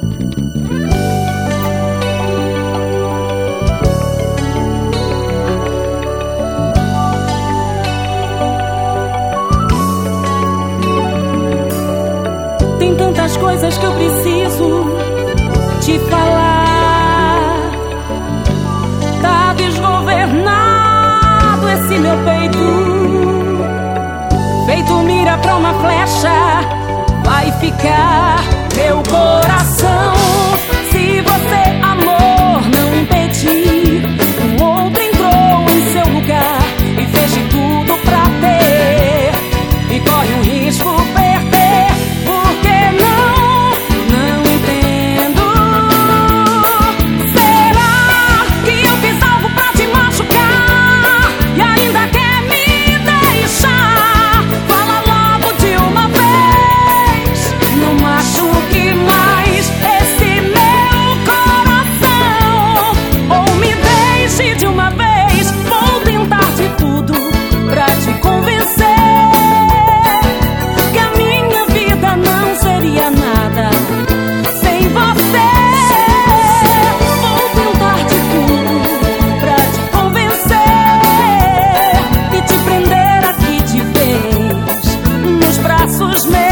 Tem tantas coisas que eu preciso te falar. Tá desgovernado esse meu peito, feito mira pra uma flecha, vai ficar meu coração. Se você, amor, não pedir, um outro entrou em seu lugar e fez de tudo pra ter, e corre um risco perder. Por que não? Não entendo. Será que eu fiz algo pra te machucar e ainda quer me deixar? Fala logo de uma vez, não machuque mais esse meu coração, ou me deixe de uma vez. Vou tentar de tudo pra te convencer que a minha vida não seria nada sem você. Vou tentar de tudo pra te convencer e te prender aqui de vez nos braços meus.